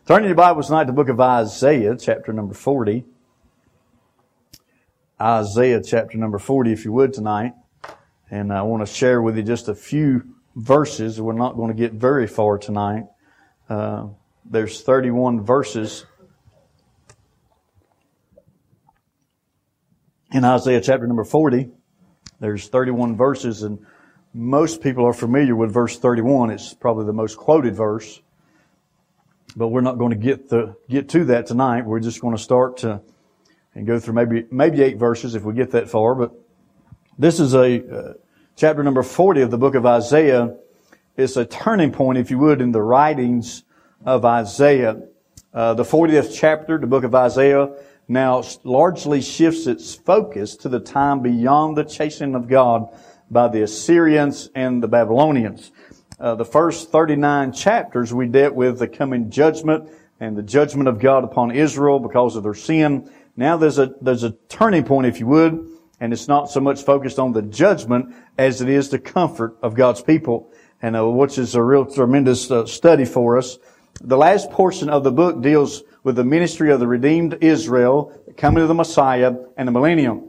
Turn in your Bibles tonight to the book of Isaiah, chapter number 40. Isaiah, chapter number 40, if you would, tonight. And I want to share with you just a few verses. We're not going to get very far tonight. There's 31 verses in Isaiah, chapter number 40. There's 31 verses, and most people are familiar with verse 31. It's probably the most quoted verse. But we're not going to get to that tonight. We're just going to start and go through maybe 8 verses if we get that far. But this is chapter number 40 of the book of Isaiah. It's a turning point, if you would, in the writings of Isaiah. The 40th chapter, the book of Isaiah, now largely shifts its focus to the time beyond the chastening of God by the Assyrians and the Babylonians. The first 39 chapters we dealt with the coming judgment and the judgment of God upon Israel because of their sin. Now there's a turning point, if you would, and it's not so much focused on the judgment as it is the comfort of God's people, and which is a real tremendous study for us. The last portion of the book deals with the ministry of the redeemed Israel, the coming of the Messiah, and the millennium.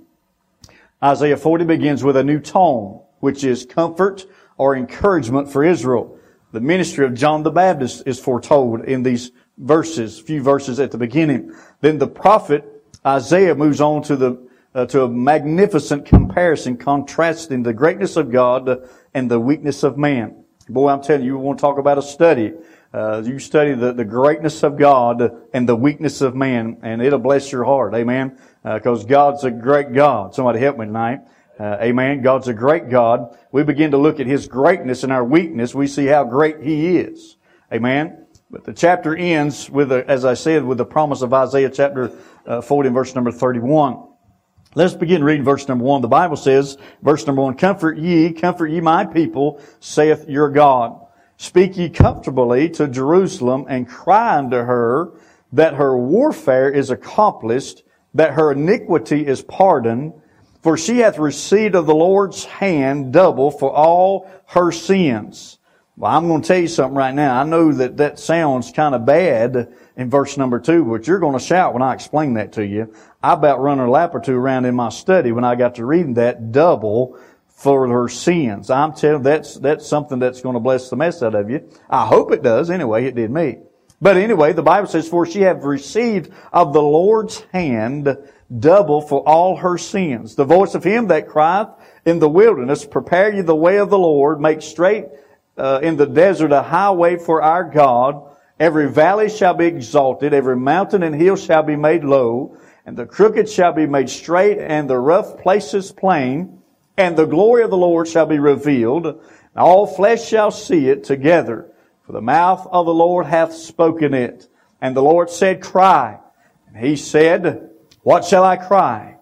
Isaiah 40 begins with a new tone, which is comfort or encouragement for Israel. The ministry of John the Baptist is foretold in these verses, few verses at the beginning. Then the prophet Isaiah moves on to a magnificent comparison, contrasting the greatness of God and the weakness of man. Boy, I'm telling you, you want to talk about a study. You study the greatness of God and the weakness of man, and it'll bless your heart. Amen. Because God's a great God. Somebody help me tonight. Amen. God's a great God. We begin to look at His greatness and our weakness. We see how great He is. Amen. But the chapter ends with, as I said, with the promise of Isaiah chapter 40 and verse number 31. Let's begin reading verse number 1. The Bible says, verse number 1, comfort ye my people, saith your God. Speak ye comfortably to Jerusalem, and cry unto her that her warfare is accomplished, that her iniquity is pardoned, for she hath received of the Lord's hand double for all her sins. Well, I'm going to tell you something right now. I know that sounds kind of bad in verse number 2, but you're going to shout when I explain that to you. I about run a lap or two around in my study when I got to reading that double for her sins. I'm telling you, that's something that's going to bless the mess out of you. I hope it does. Anyway, it did me. But anyway, the Bible says, for she hath received of the Lord's hand double for all her sins. The voice of him that crieth in the wilderness, prepare ye the way of the Lord, make straight in the desert a highway for our God. Every valley shall be exalted, every mountain and hill shall be made low, and the crooked shall be made straight, and the rough places plain, and the glory of the Lord shall be revealed, and all flesh shall see it together. For the mouth of the Lord hath spoken it. And the Lord said, cry. And He said, what shall I cry?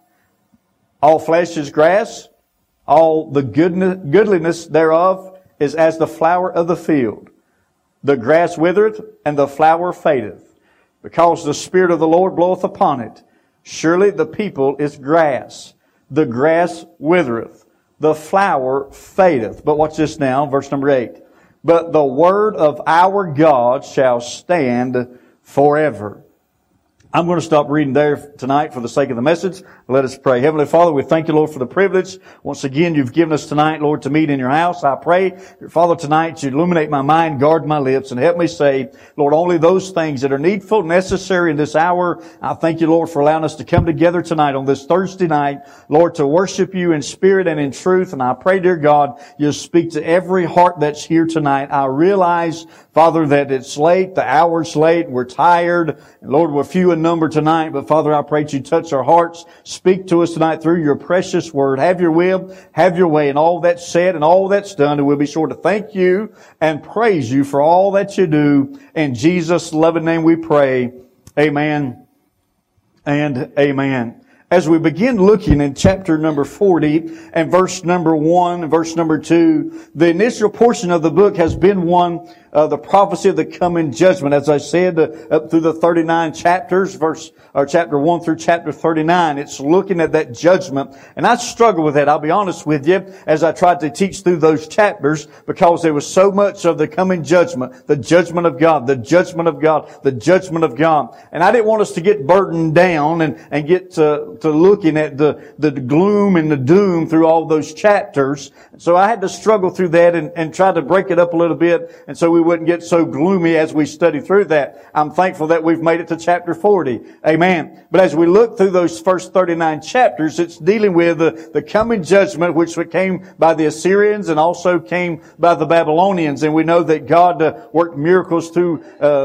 All flesh is grass, all the goodliness thereof is as the flower of the field. The grass withereth, and the flower fadeth, because the Spirit of the Lord bloweth upon it. Surely the people is grass. The grass withereth, the flower fadeth. But watch this now, verse number 8. But the word of our God shall stand forever. I'm going to stop reading there tonight for the sake of the message. Let us pray. Heavenly Father, we thank you, Lord, for the privilege once again you've given us tonight, Lord, to meet in your house. I pray, dear Father, tonight you illuminate my mind, guard my lips, and help me say, Lord, only those things that are needful, necessary in this hour. I thank you, Lord, for allowing us to come together tonight on this Thursday night, Lord, to worship you in spirit and in truth. And I pray, dear God, you'll speak to every heart that's here tonight. I realize, Father, that it's late, the hour's late, we're tired, and Lord, we're few in number tonight, but Father, I pray that you touch our hearts. Speak to us tonight through your precious word. Have your will, have your way, and all that's said and all that's done. And we'll be sure to thank you and praise you for all that you do. In Jesus' loving name we pray. Amen and amen. As we begin looking in chapter number 40 and verse number 1 and verse number 2, the initial portion of the book has been one the prophecy of the coming judgment. As I said, up through the 39 chapters, chapter 1 through chapter 39, it's looking at that judgment. And I struggle with that, I'll be honest with you, as I tried to teach through those chapters, because there was so much of the coming judgment, the judgment of God, the judgment of God, the judgment of God. And I didn't want us to get burdened down and get to looking at the gloom and the doom through all those chapters. So I had to struggle through that and try to break it up a little bit, and so we wouldn't get so gloomy as we study through that. I'm thankful that we've made it to chapter 40. Amen. But as we look through those first 39 chapters, it's dealing with the coming judgment, which came by the Assyrians and also came by the Babylonians. And we know that God worked miracles through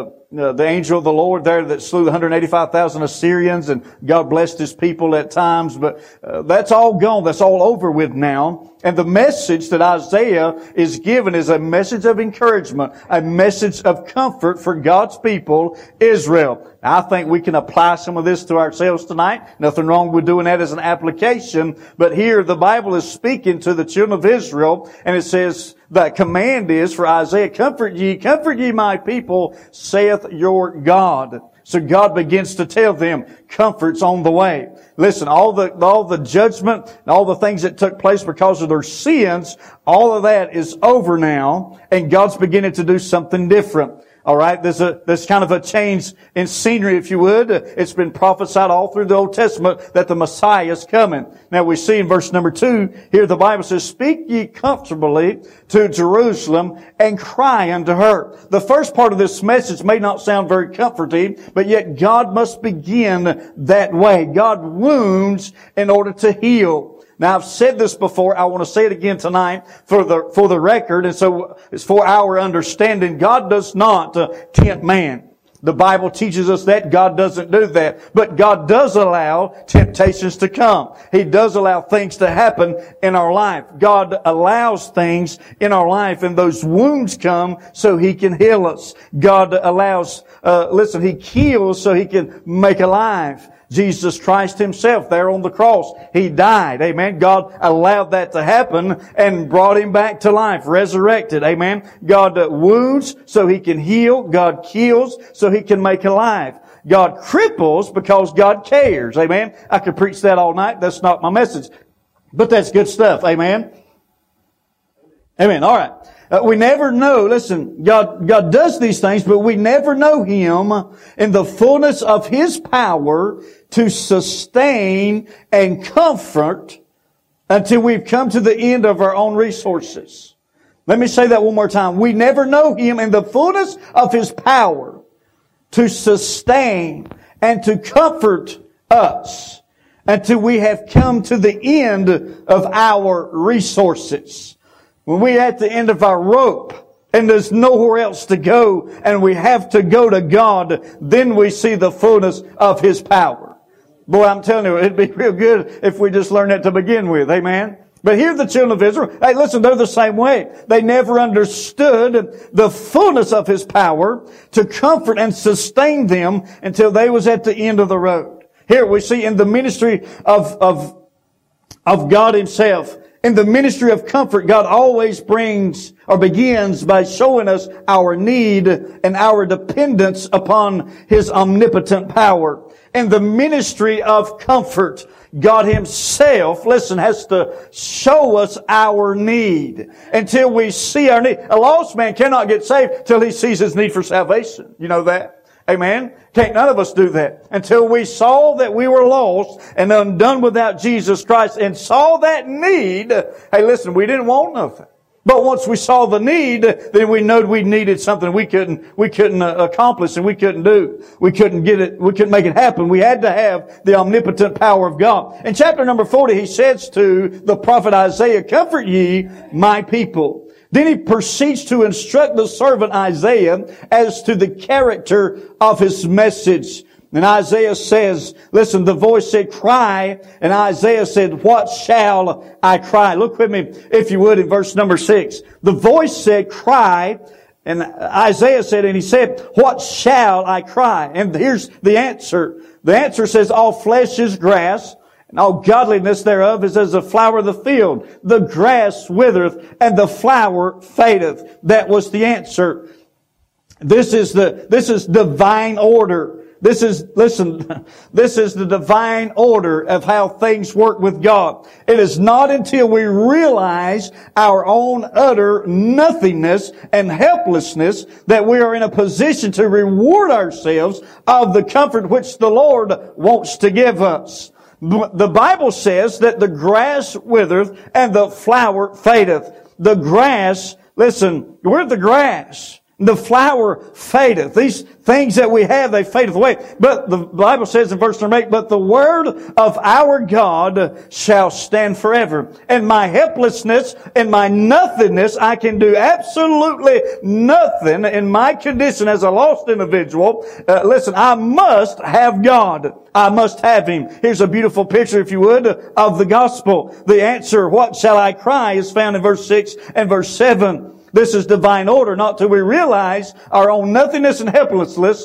the angel of the Lord there that slew 185,000 Assyrians, and God blessed His people at times. But that's all gone. That's all over with now. And the message that Isaiah is given is a message of encouragement, a message of comfort for God's people, Israel. I think we can apply some of this to ourselves tonight. Nothing wrong with doing that as an application. But here the Bible is speaking to the children of Israel, and it says, the command is for Isaiah, comfort ye my people, saith your God. So God begins to tell them, comfort's on the way. Listen, all the judgment, and all the things that took place because of their sins, all of that is over now, and God's beginning to do something different. All right, there's kind of a change in scenery, if you would. It's been prophesied all through the Old Testament that the Messiah is coming. Now we see in verse number 2, here the Bible says, speak ye comfortably to Jerusalem and cry unto her. The first part of this message may not sound very comforting, but yet God must begin that way. God wounds in order to heal. Now, I've said this before. I want to say it again tonight for the record. And so it's for our understanding. God does not tempt man. The Bible teaches us that God doesn't do that. But God does allow temptations to come. He does allow things to happen in our life. God allows things in our life, and those wounds come so He can heal us. God allows, He heals so He can make alive. Jesus Christ Himself there on the cross, He died. Amen. God allowed that to happen and brought Him back to life, resurrected. Amen. God wounds so He can heal. God kills so He can make alive. God cripples because God cares. Amen. I could preach that all night. That's not my message. But that's good stuff. Amen. Amen. All right. We never know, listen, God does these things, but we never know Him in the fullness of His power to sustain and comfort until we've come to the end of our own resources. Let me say that one more time. We never know Him in the fullness of His power to sustain and to comfort us until we have come to the end of our resources. When we're at the end of our rope and there's nowhere else to go and we have to go to God, then we see the fullness of His power. Boy, I'm telling you, it'd be real good if we just learned that to begin with. Amen? But here the children of Israel, hey, listen, they're the same way. They never understood the fullness of His power to comfort and sustain them until they was at the end of the road. Here we see in the ministry of God Himself, in the ministry of comfort, God always begins by showing us our need and our dependence upon His omnipotent power. In the ministry of comfort, God Himself, has to show us our need until we see our need. A lost man cannot get saved till he sees his need for salvation. You know that? Amen? None of us do that. Until we saw that we were lost and undone without Jesus Christ and saw that need. Hey, listen, we didn't want nothing. But once we saw the need, then we knew we needed something we couldn't accomplish and we couldn't do. We couldn't get it, we couldn't make it happen. We had to have the omnipotent power of God. In chapter number 40, he says to the prophet Isaiah, comfort ye my people. Then he proceeds to instruct the servant Isaiah as to the character of his message. And Isaiah says, listen, the voice said, cry. And Isaiah said, what shall I cry? Look with me, if you would, in verse number 6. The voice said, cry. And Isaiah said, and he said, what shall I cry? And here's the answer. The answer says, all flesh is grass, and all godliness thereof is as the flower of the field. The grass withereth, and the flower fadeth. That was the answer. This is divine order. This is the divine order of how things work with God. It is not until we realize our own utter nothingness and helplessness that we are in a position to reward ourselves of the comfort which the Lord wants to give us. The Bible says that the grass withereth and the flower fadeth. The grass, listen, we're the grass. The flower fadeth. These things that we have, they fadeth away. But the Bible says in verse number 8, but the word of our God shall stand forever. In my helplessness, in my nothingness, I can do absolutely nothing in my condition as a lost individual. Listen, I must have God. I must have Him. Here's a beautiful picture, if you would, of the gospel. The answer, what shall I cry, is found in verse 6 and verse 7. This is divine order, not till we realize our own nothingness and helplessness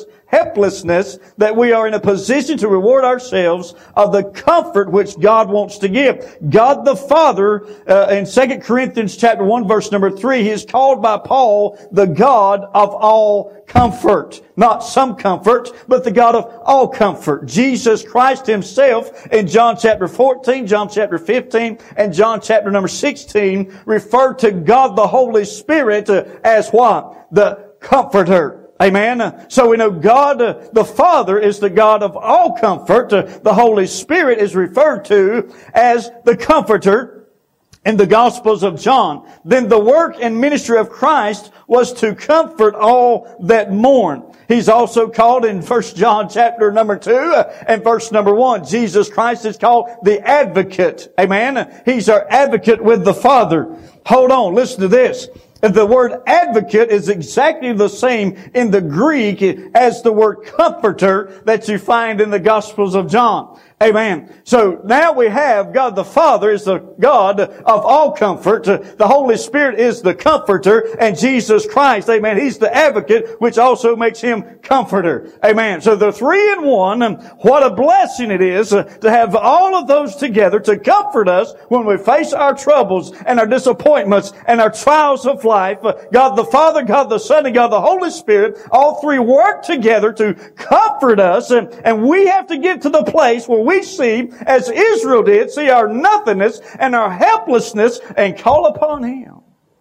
that we are in a position to reward ourselves of the comfort which God wants to give. God the Father, in 2 Corinthians chapter 1 verse number 3, He is called by Paul the God of all comfort. Not some comfort, but the God of all comfort. Jesus Christ Himself in John chapter 14, John chapter 15, and John chapter number 16 referred to God the Holy Spirit as what? The Comforter. Amen. So we know God, the Father, is the God of all comfort. The Holy Spirit is referred to as the Comforter in the Gospels of John. Then the work and ministry of Christ was to comfort all that mourn. He's also called in 1 John chapter number 2 and verse number 1. Jesus Christ is called the Advocate. Amen. He's our advocate with the Father. Hold on. Listen to this. The word advocate is exactly the same in the Greek as the word comforter that you find in the Gospels of John. Amen. So now we have God the Father is the God of all comfort. The Holy Spirit is the Comforter. And Jesus Christ, amen, He's the Advocate, which also makes Him Comforter. Amen. So the three in one, what a blessing it is to have all of those together to comfort us when we face our troubles and our disappointments and our trials of life. God the Father, God the Son, and God the Holy Spirit, all three work together to comfort us. And we have to get to the place where we see, as Israel did, see our nothingness and our helplessness and call upon Him.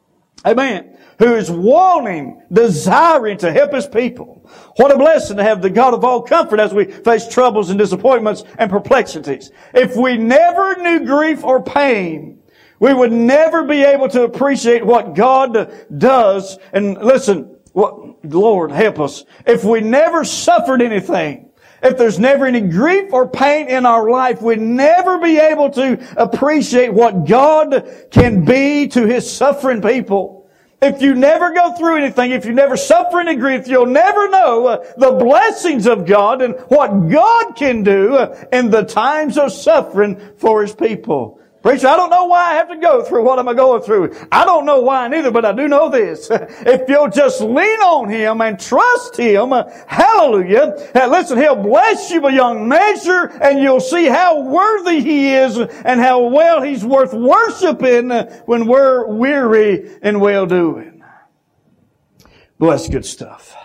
Amen. Who is wanting, desiring to help His people. What a blessing to have the God of all comfort as we face troubles and disappointments and perplexities. If we never knew grief or pain, we would never be able to appreciate what God does. And listen, Lord help us. If we never suffered anything, if there's never any grief or pain in our life, we'd never be able to appreciate what God can be to His suffering people. If you never go through anything, if you never suffer any grief, you'll never know the blessings of God and what God can do in the times of suffering for His people. Preacher, I don't know why I have to go through what I'm going through. I don't know why neither, but I do know this. If you'll just lean on Him and trust Him, hallelujah, listen, He'll bless you beyond measure, and you'll see how worthy He is and how well He's worth worshiping when we're weary and well-doing. Well, that's good stuff.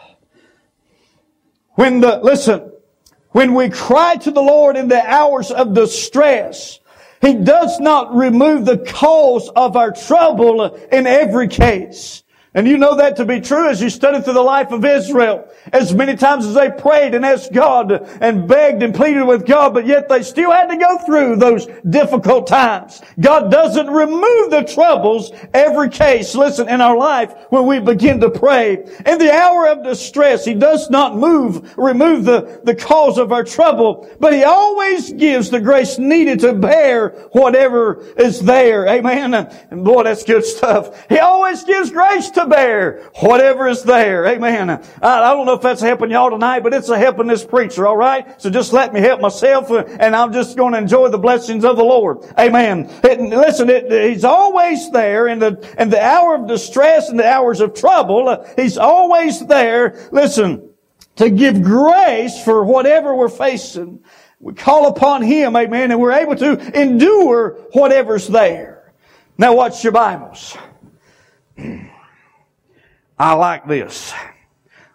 When we cry to the Lord in the hours of distress, He does not remove the cause of our trouble in every case. And you know that to be true as you study through the life of Israel. As many times as they prayed and asked God and begged and pleaded with God, but yet they still had to go through those difficult times. God doesn't remove the troubles every case, listen, in our life when we begin to pray. In the hour of distress, He does not remove the cause of our trouble, but He always gives the grace needed to bear whatever is there. Amen. And boy, that's good stuff. He always gives grace to bear whatever is there. Amen. I don't know if that's helping y'all tonight, but it's a helping this preacher, all right? So just let me help myself, and I'm just going to enjoy the blessings of the Lord. Amen. He's always there in the hour of distress and the hours of trouble. He's always there, listen, to give grace for whatever we're facing. We call upon Him, amen, and we're able to endure whatever's there. Now watch your Bibles. I like this.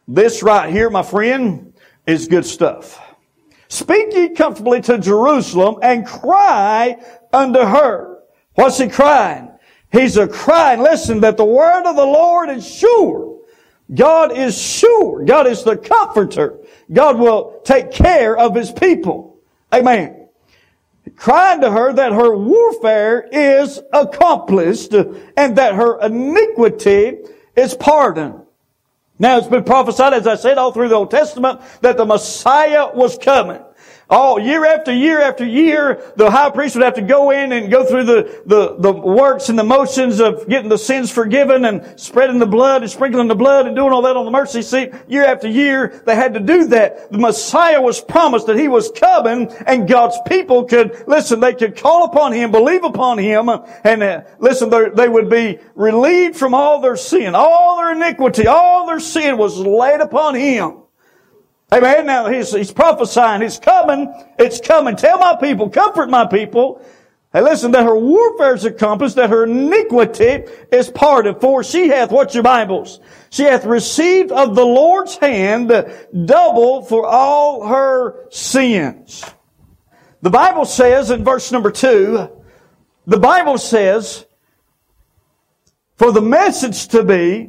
This right here, my friend, is good stuff. Speak ye comfortably to Jerusalem and cry unto her. What's he crying? He's a crying, listen, that the word of the Lord is sure. God is sure. God is the comforter. God will take care of His people. Amen. Crying to her that her warfare is accomplished and that her iniquity is pardoned. Now it's been prophesied, as I said, all through the Old Testament, that the Messiah was coming. All year after year after year, the high priest would have to go in and go through the works and the motions of getting the sins forgiven and spreading the blood and sprinkling the blood and doing all that on the mercy seat. Year after year, they had to do that. The Messiah was promised that He was coming, and God's people could, listen, they could call upon Him, believe upon Him, and listen, they would be relieved from all their sin, all their iniquity, all their sin was laid upon Him. Amen. Now he's prophesying. It's coming. It's coming. Tell my people, comfort my people. Hey, listen, that her warfare is accomplished, that her iniquity is pardoned. For she hath, what's your Bibles? She hath received of the Lord's hand double for all her sins. The Bible says in verse number 2, the Bible says, for the message to be,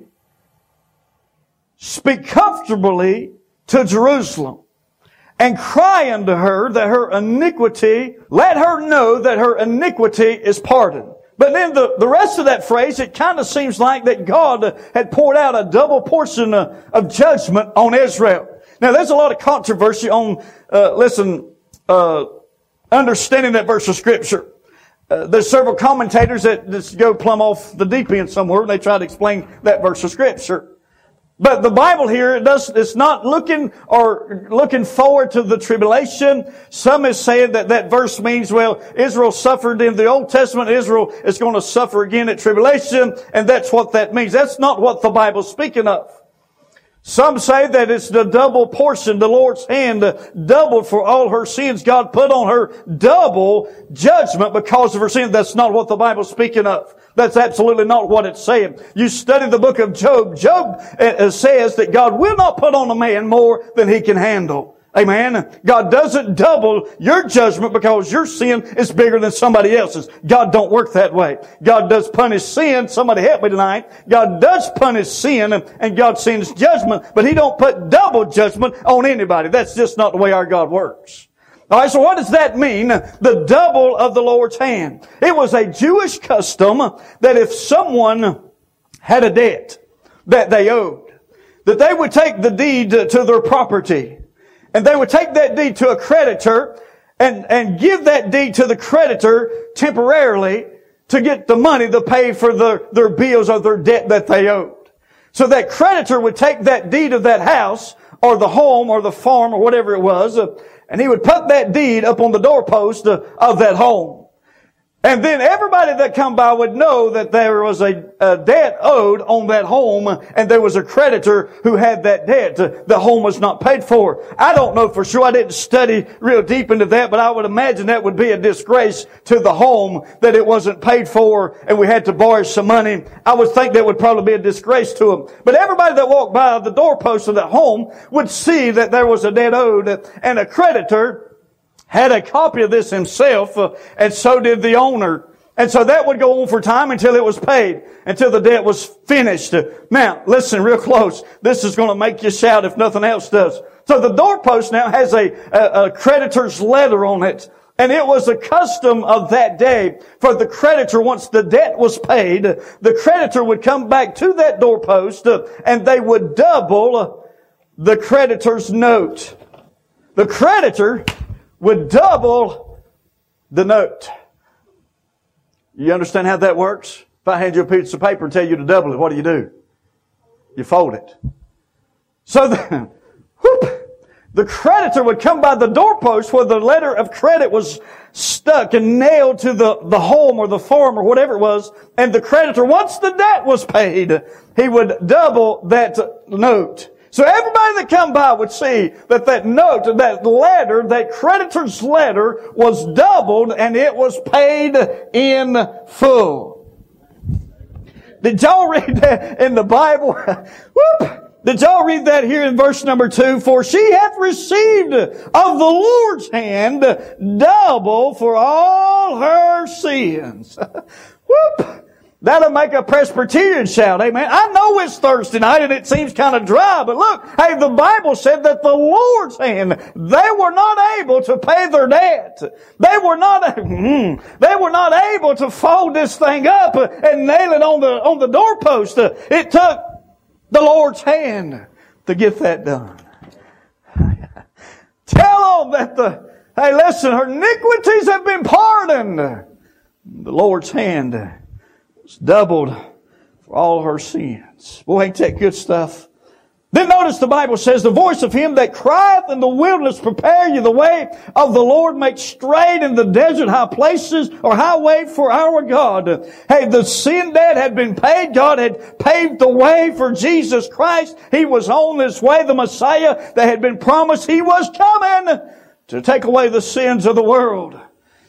speak comfortably to Jerusalem, and cry unto her that her iniquity, let her know that her iniquity is pardoned. But then the rest of that phrase, it kind of seems like that God had poured out a double portion of judgment on Israel. Now there's a lot of controversy on, understanding that verse of Scripture. There's several commentators that just go plumb off the deep end somewhere and they try to explain that verse of Scripture. But the Bible here, it's not looking forward to the tribulation. Some is saying that verse means, well, Israel suffered in the Old Testament. Israel is going to suffer again at tribulation. And that's what that means. That's not what the Bible's speaking of. Some say that it's the double portion, the Lord's hand doubled for all her sins. God put on her double judgment because of her sin. That's not what the Bible's speaking of. That's absolutely not what it's saying. You study the book of Job. Job says that God will not put on a man more than he can handle. Amen. God doesn't double your judgment because your sin is bigger than somebody else's. God don't work that way. God does punish sin. Somebody help me tonight. God does punish sin and God sends judgment, but He don't put double judgment on anybody. That's just not the way our God works. Alright, so what does that mean? The double of the Lord's hand. It was a Jewish custom that if someone had a debt that they owed, that they would take the deed to their property. And they would take that deed to a creditor and give that deed to the creditor temporarily to get the money to pay for their bills or their debt that they owed. So that creditor would take that deed of that house or the home or the farm or whatever it was, and he would put that deed up on the doorpost of that home. And then everybody that come by would know that there was a debt owed on that home and there was a creditor who had that debt. The home was not paid for. I don't know for sure. I didn't study real deep into that, but I would imagine that would be a disgrace to the home that it wasn't paid for and we had to borrow some money. I would think that would probably be a disgrace to them. But everybody that walked by the doorpost of that home would see that there was a debt owed and a creditor had a copy of this himself, and so did the owner. And so that would go on for time until it was paid, until the debt was finished. Now, listen real close. This is going to make you shout if nothing else does. So the doorpost now has a creditor's letter on it. And it was a custom of that day for the creditor, once the debt was paid, the creditor would come back to that doorpost and they would double the creditor's note. The creditor would double the note. You understand how that works? If I hand you a piece of paper and tell you to double it, what do? You fold it. So the creditor would come by the doorpost where the letter of credit was stuck and nailed to the home or the farm or whatever it was, and the creditor, once the debt was paid, he would double that note. So everybody that come by would see that note, that letter, that creditor's letter was doubled and it was paid in full. Did y'all read that in the Bible? Whoop! Did y'all read that here in verse number 2? For she hath received of the Lord's hand double for all her sins. Whoop! That'll make a Presbyterian shout, amen. I know it's Thursday night and it seems kind of dry, but look, hey, the Bible said that the Lord's hand, they were not able to pay their debt. They were not able to fold this thing up and nail it on the doorpost. It took the Lord's hand to get that done. Tell them that hey, listen, her iniquities have been pardoned. The Lord's hand was doubled for all her sins. Boy, ain't that good stuff? Then notice the Bible says, the voice of him that crieth in the wilderness, prepare you the way of the Lord, make straight in the desert high places or highway for our God. Hey, the sin debt had been paid. God had paved the way for Jesus Christ. He was on this way, the Messiah that had been promised. He was coming to take away the sins of the world.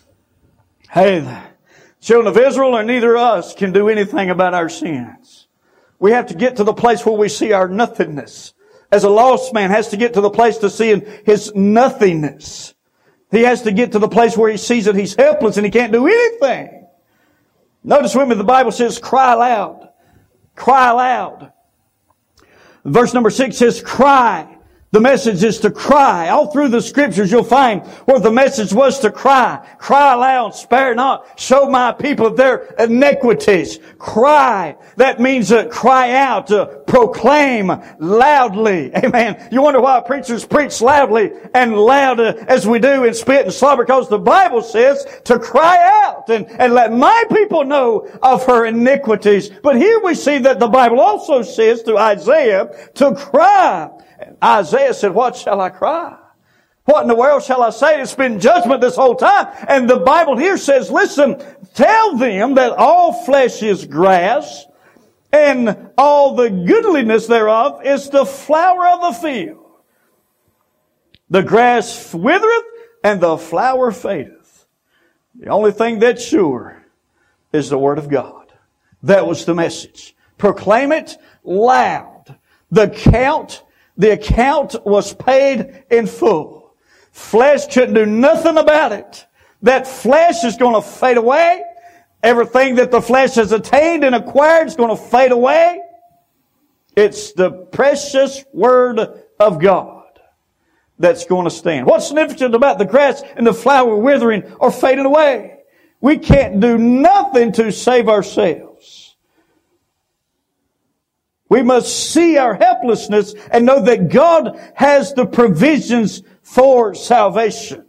Hey, the children of Israel or neither of us can do anything about our sins. We have to get to the place where we see our nothingness. As a lost man has to get to the place to see his nothingness. He has to get to the place where he sees that he's helpless and he can't do anything. Notice with me, the Bible says, cry aloud. Cry aloud. Verse number 6 says, cry. The message is to cry. All through the Scriptures you'll find where the message was to cry. Cry aloud, spare not, show my people their iniquities. Cry. That means cry out, proclaim loudly. Amen. You wonder why preachers preach loudly and loud as we do in spit and slobber, because the Bible says to cry out and let my people know of her iniquities. But here we see that the Bible also says to Isaiah to cry. Isaiah said, what shall I cry? What in the world shall I say? It's been judgment this whole time. And the Bible here says, listen, tell them that all flesh is grass, and all the goodliness thereof is the flower of the field. The grass withereth, and the flower fadeth. The only thing that's sure is the Word of God. That was the message. Proclaim it loud. The account was paid in full. Flesh couldn't do nothing about it. That flesh is going to fade away. Everything that the flesh has attained and acquired is going to fade away. It's the precious Word of God that's going to stand. What's significant about the grass and the flower withering or fading away? We can't do nothing to save ourselves. We must see our helplessness and know that God has the provisions for salvation.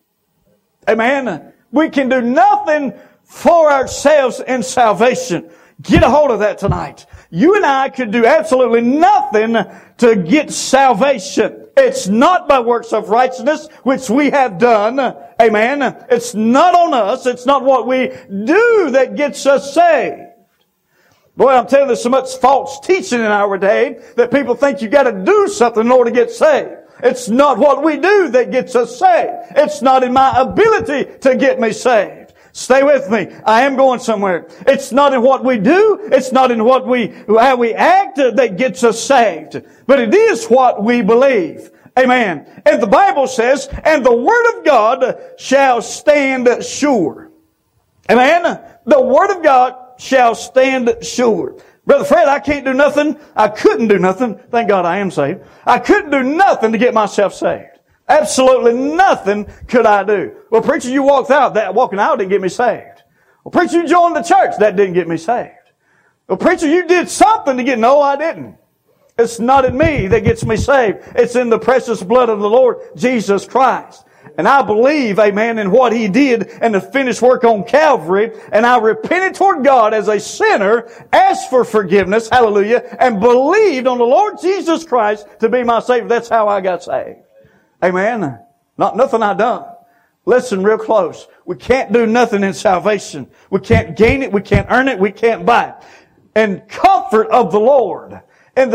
Amen. We can do nothing for ourselves in salvation. Get a hold of that tonight. You and I could do absolutely nothing to get salvation. It's not by works of righteousness, which we have done. Amen. It's not on us. It's not what we do that gets us saved. Boy, I'm telling you, there's so much false teaching in our day that people think you got to do something in order to get saved. It's not what we do that gets us saved. It's not in my ability to get me saved. Stay with me. I am going somewhere. It's not in what we do. It's not in how we act that gets us saved. But it is what we believe. Amen. And the Bible says, and the Word of God shall stand sure. Amen. The Word of God shall stand sure. Brother Fred, I can't do nothing. I couldn't do nothing. Thank God I am saved. I couldn't do nothing to get myself saved. Absolutely nothing could I do. Well, preacher, you walking out didn't get me saved. Well, preacher, you joined the church. That didn't get me saved. Well, preacher, you did something to get... No, I didn't. It's not in me that gets me saved. It's in the precious blood of the Lord Jesus Christ. And I believe, amen, in what He did and the finished work on Calvary. And I repented toward God as a sinner, asked for forgiveness, hallelujah, and believed on the Lord Jesus Christ to be my Savior. That's how I got saved. Amen. Not nothing I done. Listen real close. We can't do nothing in salvation. We can't gain it. We can't earn it. We can't buy it. And comfort of the Lord. In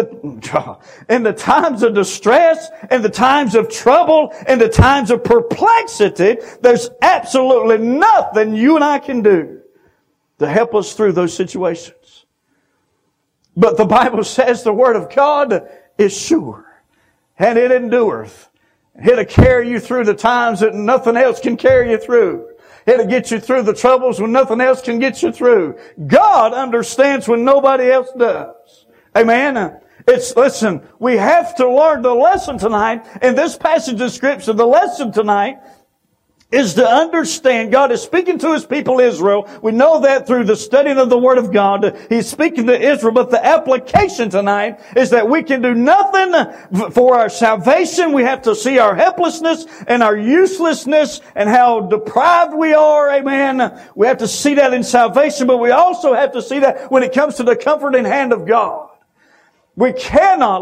the times of distress, in the times of trouble, in the times of perplexity, there's absolutely nothing you and I can do to help us through those situations. But the Bible says the Word of God is sure, and it endureth. It'll carry you through the times that nothing else can carry you through. It'll get you through the troubles when nothing else can get you through. God understands when nobody else does. Amen. Listen, we have to learn the lesson tonight. In this passage of Scripture, the lesson tonight is to understand God is speaking to His people Israel. We know that through the studying of the Word of God. He's speaking to Israel, but the application tonight is that we can do nothing for our salvation. We have to see our helplessness and our uselessness and how deprived we are. Amen. We have to see that in salvation, but we also have to see that when it comes to the comforting hand of God. We cannot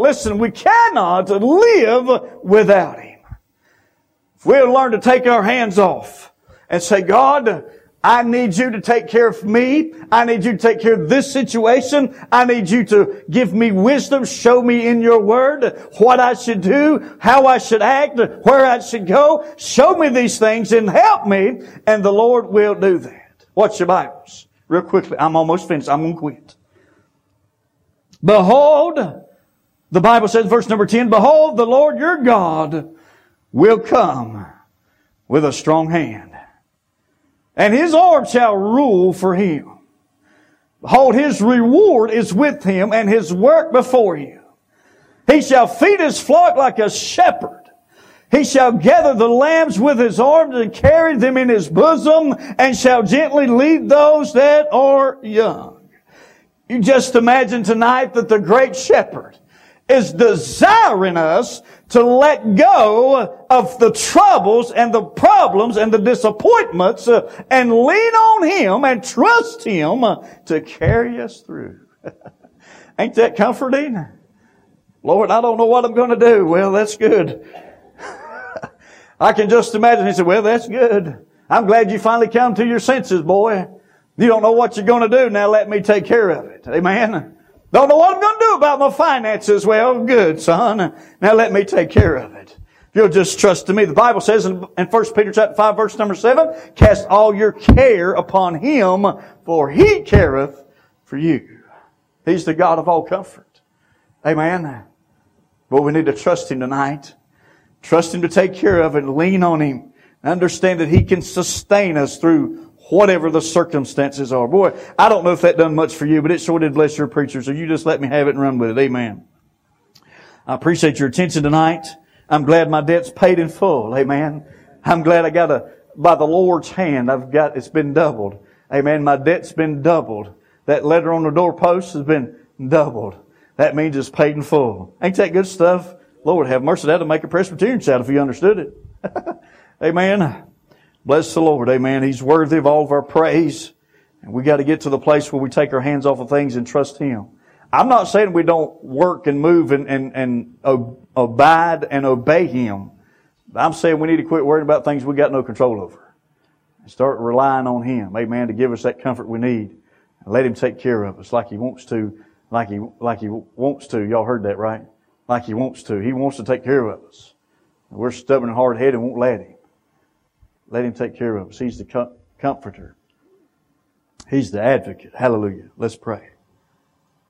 live without Him. If we'll learn to take our hands off and say, God, I need you to take care of me. I need you to take care of this situation. I need you to give me wisdom. Show me in your word what I should do, how I should act, where I should go. Show me these things and help me, and the Lord will do that. Watch your Bibles. Real quickly. I'm almost finished. I'm going to quit. Behold, the Bible says, verse number 10, behold, the Lord your God will come with a strong hand, and His arm shall rule for Him. Behold, His reward is with Him, and His work before Him. He shall feed His flock like a shepherd. He shall gather the lambs with His arms and carry them in His bosom, and shall gently lead those that are young. You just imagine tonight that the great shepherd is desiring us to let go of the troubles and the problems and the disappointments and lean on Him and trust Him to carry us through. Ain't that comforting? Lord, I don't know what I'm going to do. Well, that's good. I can just imagine He said, well, that's good. I'm glad you finally come to your senses, boy. You don't know what you're going to do. Now let me take care of it. Amen. Don't know what I'm going to do about my finances. Well, good, son. Now let me take care of it. If you'll just trust in me. The Bible says in 1 Peter chapter 5, verse number 7, cast all your care upon Him, for He careth for you. He's the God of all comfort. Amen. But we need to trust Him tonight. Trust Him to take care of it and lean on Him. Understand that He can sustain us through whatever the circumstances are. Boy, I don't know if that done much for you, but it sure did bless your preacher, so you just let me have it and run with it. Amen. I appreciate your attention tonight. I'm glad my debt's paid in full. Amen. I'm glad by the Lord's hand, it's been doubled. Amen. My debt's been doubled. That letter on the doorpost has been doubled. That means it's paid in full. Ain't that good stuff? Lord have mercy. That'll make a Presbyterian shout if you understood it. Amen. Bless the Lord. Amen. He's worthy of all of our praise. And we got to get to the place where we take our hands off of things and trust Him. I'm not saying we don't work and move and abide and obey Him. I'm saying we need to quit worrying about things we got no control over. And start relying on Him. Amen. To give us that comfort we need. And let Him take care of us like He wants to. Like He wants to. Y'all heard that, right? Like He wants to. He wants to take care of us. We're stubborn and hard-headed and won't let Him. Let Him take care of us. He's the comforter. He's the advocate. Hallelujah. Let's pray.